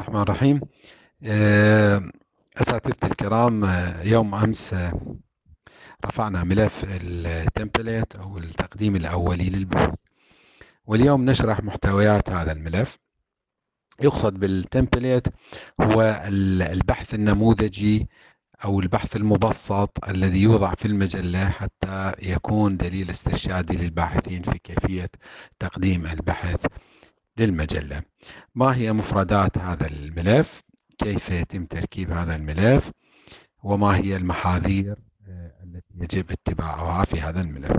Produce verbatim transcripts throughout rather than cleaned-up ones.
الرحمن الرحيم. آه، أساتذتي الكرام، آه، يوم أمس آه، رفعنا ملف التمبلت أو التقديم الأولي للبحوث، واليوم نشرح محتويات هذا الملف. يقصد بالتمبلت هو البحث النموذجي أو البحث المبسط الذي يوضع في المجلة حتى يكون دليل استرشادي للباحثين في كيفية تقديم البحث للمجلة. ما هي مفردات هذا الملف؟ كيف يتم تركيب هذا الملف؟ وما هي المحاذير التي يجب اتباعها في هذا الملف؟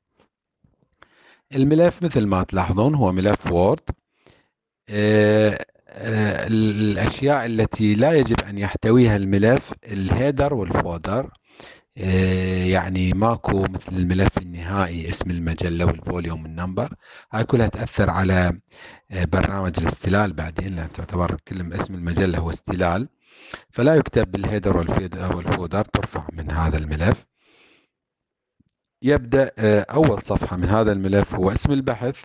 الملف مثل ما تلاحظون هو ملف وورد. الأشياء التي لا يجب أن يحتويها الملف الهيدر والفودر، يعني ماكو مثل الملف النهائي اسم المجلة والفوليوم النمبر، هاي كلها تأثر على برنامج الاستلال بعدين، لأن تعتبر كل اسم المجلة هو استلال، فلا يكتب بالهيدر والفودر، ترفع من هذا الملف. يبدأ أول صفحة من هذا الملف هو اسم البحث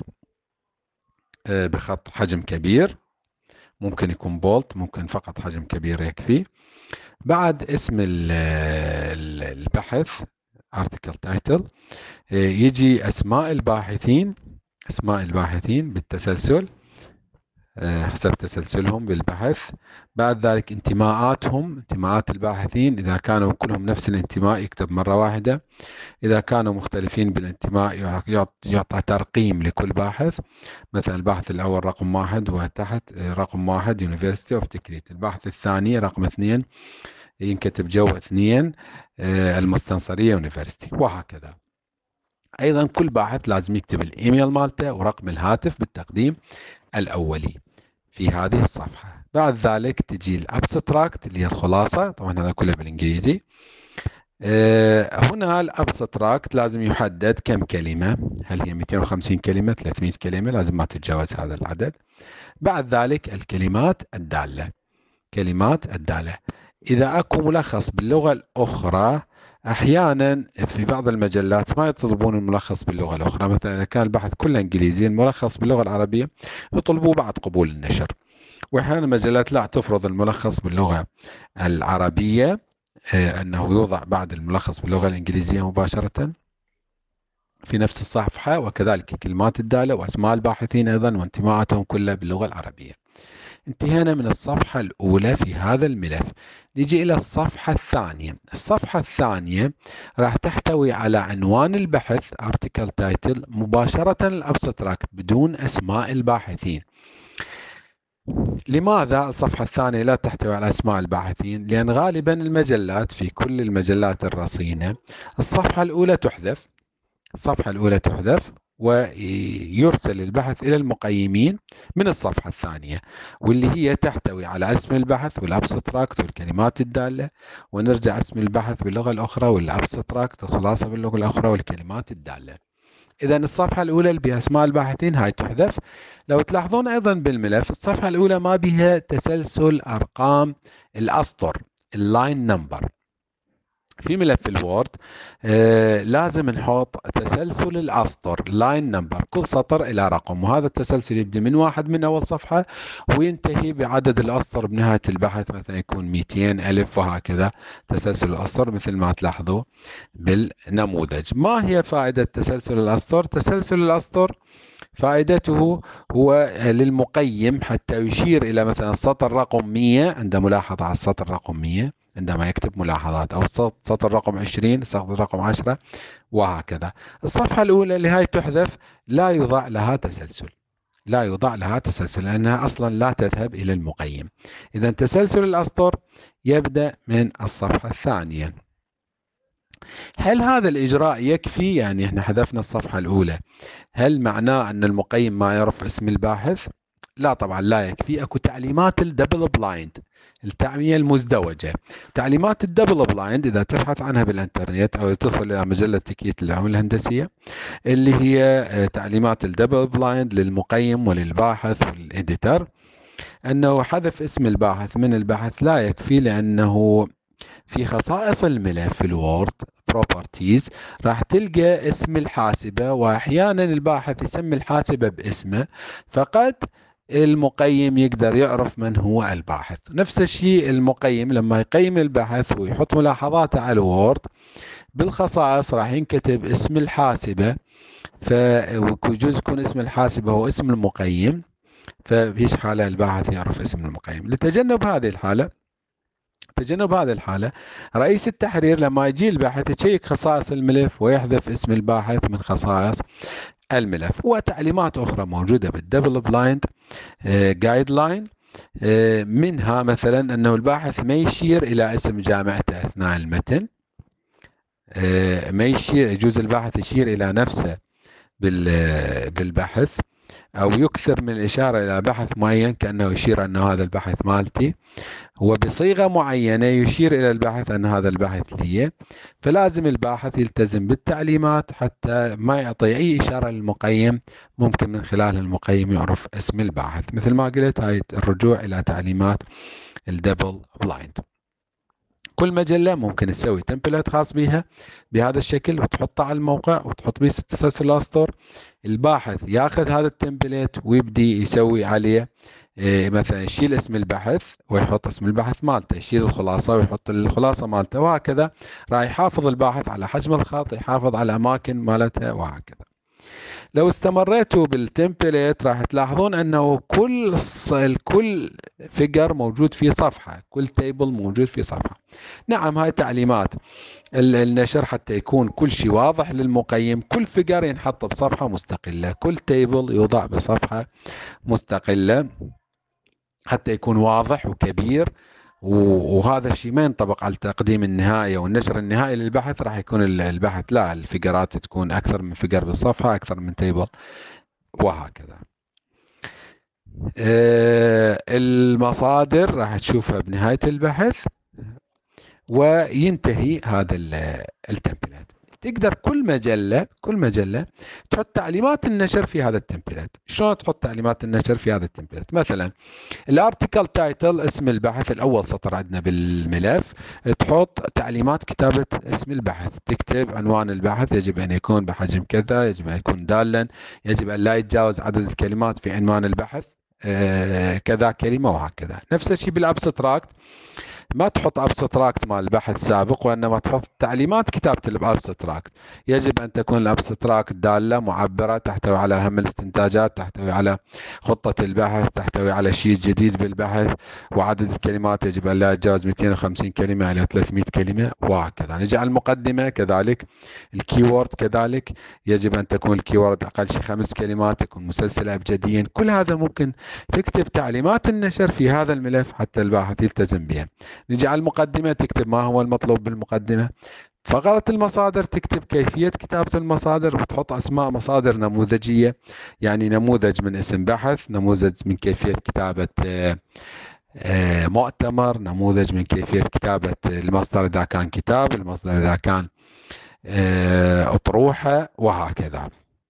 بخط حجم كبير، ممكن يكون بولت، ممكن فقط حجم كبير يكفي. بعد اسم البحث article title، يجي أسماء الباحثين أسماء الباحثين بالتسلسل حسب تسلسلهم بالبحث. بعد ذلك انتماءاتهم، انتماءات الباحثين، إذا كانوا كلهم نفس الانتماء يكتب مرة واحدة، إذا كانوا مختلفين بالانتماء يعطى ترقيم لكل باحث. مثلا الباحث الأول رقم واحد وتحت رقم واحد University of Tikrit، الباحث الثاني رقم اثنين ينكتب جو اثنين المستنصرية يونيفرستي، وهكذا. أيضا كل باحث لازم يكتب الإيميل مالته ورقم الهاتف بالتقديم الأولي في هذه الصفحة. بعد ذلك تجي الابستراكت اللي هي الخلاصة، طبعا هذا كله بالإنجليزي. أه هنا الابستراكت لازم يحدد كم كلمة، هل هي مئتين وخمسين كلمة، ثلاثمئة كلمة، لازم ما تتجاوز هذا العدد. بعد ذلك الكلمات الدالة، كلمات الدالة إذا أكو ملخص باللغة الأخرى، أحيانا في بعض المجلات ما يطلبون الملخص باللغة الأخرى، مثلا إذا كان البحث كله إنجليزي، الملخص باللغة العربية يطلبوه بعد قبول النشر. وأحيانا المجلات لا تفرض الملخص باللغة العربية، أنه يوضع بعد الملخص باللغة الإنجليزية مباشرة في نفس الصفحة، وكذلك كلمات الدالة وأسماء الباحثين أيضا وانتماءاتهم كلها باللغة العربية. انتهينا من الصفحة الأولى في هذا الملف. نجي إلى الصفحة الثانية. الصفحة الثانية راح تحتوي على عنوان البحث article title، مباشرة الابستراكت بدون أسماء الباحثين. لماذا الصفحة الثانية لا تحتوي على أسماء الباحثين؟ لأن غالبا المجلات، في كل المجلات الرصينة، الصفحة الأولى تحذف الصفحة الأولى تحذف ويرسل البحث إلى المقيمين من الصفحة الثانية، واللي هي تحتوي على اسم البحث والابستراكت والكلمات الدالة، ونرجع اسم البحث باللغة الأخرى والابستراكت الخلاصة باللغة الأخرى والكلمات الدالة. إذا الصفحة الأولى اللي بأسماء الباحثين هاي تحذف. لو تلاحظون أيضا بالملف الصفحة الأولى ما بها تسلسل أرقام الأسطر، اللاين نمبر. في ملف الوورد آه لازم نحط تسلسل الأسطر، لاين نمبر، كل سطر إلى رقم، وهذا التسلسل يبدأ من واحد من أول صفحة وينتهي بعدد الأسطر بنهاية البحث، مثلا يكون مئتين ألف وهكذا تسلسل الأسطر مثل ما تلاحظوا بالنموذج. ما هي فائدة تسلسل الأسطر؟ تسلسل الأسطر فائدته هو للمقيم حتى يشير إلى مثلا السطر رقم مئة عند ملاحظة على السطر رقم مئة عندما يكتب ملاحظات، أو سطر رقم عشرين، سطر رقم عشرة، وهكذا. الصفحة الأولى اللي هاي تحذف لا يوضع لها تسلسل لا يوضع لها تسلسل لأنها أصلا لا تذهب إلى المقيم. إذا تسلسل الأسطر يبدأ من الصفحة الثانية. هل هذا الإجراء يكفي؟ يعني احنا حذفنا الصفحة الأولى، هل معناه أن المقيم ما يعرف اسم الباحث؟ لا طبعا لا يكفي. اكو تعليمات الدبل بلايند، التعمية المزدوجة. تعليمات الدبل بلايند إذا تبحث عنها بالإنترنت أو تدخل إلى مجلة تكييت العلوم الهندسية، اللي هي تعليمات الدبل بلايند للمقيم وللباحث والإديتر، أنه حذف اسم الباحث من البحث لا يكفي، لأنه في خصائص الملف في الوورد بروبرتيز راح تلقى اسم الحاسبة، وأحيانا الباحث يسمي الحاسبة باسمه، فقد المقيم يقدر يعرف من هو الباحث. نفس الشيء المقيم لما يقيم البحث ويحط ملاحظاته على الوورد، بالخصائص راح ينكتب اسم الحاسبة، فيجوز يكون اسم الحاسبة هو اسم المقيم، فبهيش حالة الباحث يعرف اسم المقيم. لتجنب هذه الحالة تجنب هذه الحالة رئيس التحرير لما يجي الباحث يشيك خصائص الملف ويحذف اسم الباحث من خصائص الملف. وتعليمات أخرى موجودة بالدبل بلايند جايد لاين، منها مثلا أنه الباحث ما يشير إلى اسم جامعته أثناء المتن، آه، ما يشير، يجوز الباحث يشير إلى نفسه بالبحث، أو يكثر من الإشارة إلى بحث معين كأنه يشير أن هذا البحث مالتي، وبصيغة معينة يشير إلى البحث أن هذا البحث لي. فلازم الباحث يلتزم بالتعليمات حتى ما يعطي أي إشارة للمقيم ممكن من خلال المقيم يعرف اسم الباحث. مثل ما قلت، هاي الرجوع إلى تعليمات الدبل بلايند. كل مجلة ممكن تسوي تمبلت خاص بها بهذا الشكل وتحطه على الموقع وتحط به سلاسل. الباحث ياخذ هذا التمبلت ويبدي يسوي عليه إيه، مثلا يشيل اسم البحث ويحط اسم البحث مالته، يشيل الخلاصة ويحط الخلاصة مالته، وهكذا راح يحافظ الباحث على حجم الخط، يحافظ على الأماكن مالتها، وهكذا. لو استمريتوا بالتمبلت راح تلاحظون انه كل كل فيجر موجود في صفحة، كل تيبل موجود في صفحة. نعم، هاي تعليمات النشر حتى يكون كل شيء واضح للمقيم. كل فيجر ينحط بصفحة مستقلة، كل تيبل يوضع بصفحة مستقلة حتى يكون واضح وكبير. وهذا الشيء ما ينطبق على التقديم النهائي والنشر النهائي للبحث، راح يكون البحث لا، الفقرات تكون أكثر من فقر بالصفحة، أكثر من تيبل، وهكذا. المصادر راح تشوفها بنهاية البحث، وينتهي هذا التمبلت. تقدر كل مجلة كل مجلة تحط تعليمات النشر في هذا التمبلت. شلون تحط تعليمات النشر في هذا التمبلت؟ مثلا الارتيكل تايتل، اسم البحث، الاول سطر عندنا بالملف، تحط تعليمات كتابة اسم البحث. تكتب عنوان البحث يجب ان يكون بحجم كذا، يجب ان يكون دالا، يجب ان لا يتجاوز عدد الكلمات في عنوان البحث آه كذا كلمة، وهكذا. نفس الشيء بالابستراكت، ما تحط ابستراكت مال البحث سابق، وانما تحط تعليمات كتابة الابستراكت. يجب ان تكون الابستراكت دالة معبرة، تحتوي على اهم الاستنتاجات، تحتوي على خطة البحث، تحتوي على شيء جديد بالبحث، وعدد الكلمات يجب ان لا يتجاوز مئتين وخمسين كلمة الى ثلاثمئة كلمة، وهكذا. نجي على المقدمة كذلك، الكيورد كذلك يجب ان تكون الكيورد اقل شيء خمس كلمات، تكون مسلسلة ابجديا. كل هذا ممكن تكتب تعليمات النشر في هذا الملف حتى الباحث يلتزم بها. نجي على المقدمة، تكتب ما هو المطلوب بالمقدمة. فقرة المصادر، تكتب كيفية كتابة المصادر وتحط أسماء مصادر نموذجية، يعني نموذج من اسم بحث، نموذج من كيفية كتابة مؤتمر، نموذج من كيفية كتابة المصدر إذا كان كتاب، المصدر إذا كان أطروحة، وهكذا.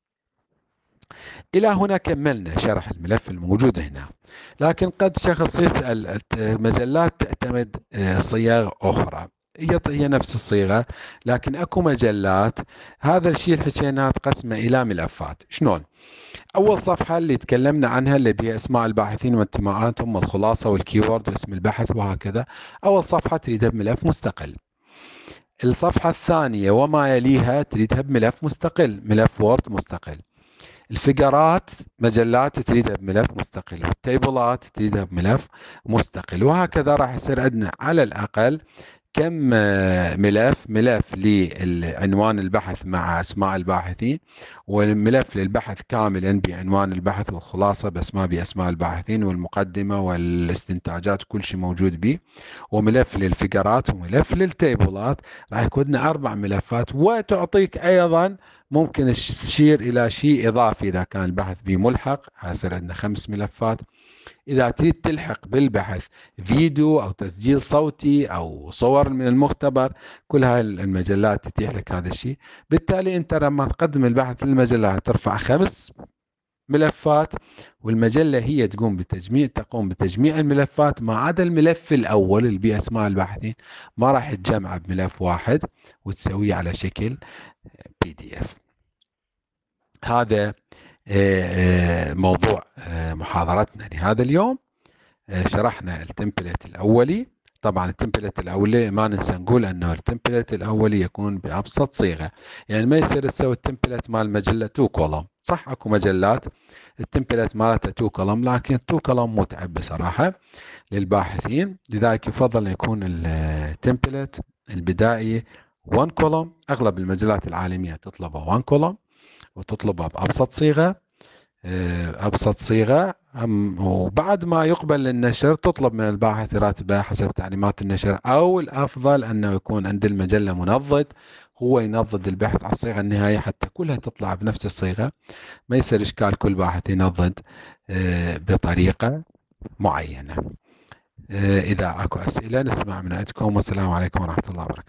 إلى هنا كملنا شرح الملف الموجود هنا. لكن قد شخص يسأل، المجلات تعتمد صيغ أخرى، هي هي نفس الصيغة، لكن أكو مجلات هذا الشيء اللي حكيناه تقسمه إلى ملفات. شلون؟ أول صفحة اللي تكلمنا عنها اللي بها أسماء الباحثين وانتماءاتهم والخلاصة والكيورد واسم البحث وهكذا، أول صفحة تريدها بملف مستقل. الصفحة الثانية وما يليها تريدها بملف مستقل، ملف وورد مستقل. الفقرات مجلات تريدها بملف مستقل، والتيبلات تريدها بملف مستقل، وهكذا راح يصير عندنا على الأقل كم ملف: ملف لعنوان البحث مع أسماء الباحثين، وملف للبحث كاملا بعنوان البحث والخلاصة بأسماء بأسماء الباحثين والمقدمة والاستنتاجات كل شيء موجود به، وملف للفقرات، وملف للتيبلات. راح يكون لنا أربع ملفات. وتعطيك أيضا ممكن تشير إلى شيء إضافي إذا كان البحث بملحق، هيصير عندنا خمس ملفات. إذا تريد تلحق بالبحث فيديو أو تسجيل صوتي أو صور من المختبر، كل هاي المجلات تتيح لك هذا الشيء. بالتالي أنت لما تقدم البحث للمجلة ترفع خمس ملفات، والمجلة هي تقوم بتجميع تقوم بتجميع الملفات ما عدا الملف الأول اللي بأسماء الباحثين، ما راح تجمع بملف واحد وتسويه على شكل بي دي اف. هذا موضوع محاضرتنا لهذا اليوم. شرحنا التمبلت الأولي. طبعا التمبلت الأولي ما ننسى نقول أنه التمبلت الأولي يكون بأبسط صيغة، يعني ما يصير تسوي التمبلت مال مجلة تو كولوم. صح اكو مجلات التمبلت مالتها تو كولوم، لكن تو كولوم متعب بصراحة للباحثين، لذلك يفضل أن يكون التمبلت البدائي واحد كولوم. أغلب المجلات العالمية تطلبه واحد كولوم وتطلبها بأبسط صيغة. أبسط صيغة. وبعد ما يقبل للنشر تطلب من الباحث راتبه حسب تعليمات النشر، أو الأفضل أنه يكون عند المجلة منضد، هو ينضد البحث على الصيغة النهائية حتى كلها تطلع بنفس الصيغة، ما يصير إشكال كل باحث ينضد بطريقة معينة. إذا أكو أسئلة نسمع من عندكم، والسلام عليكم ورحمة الله وبركاته.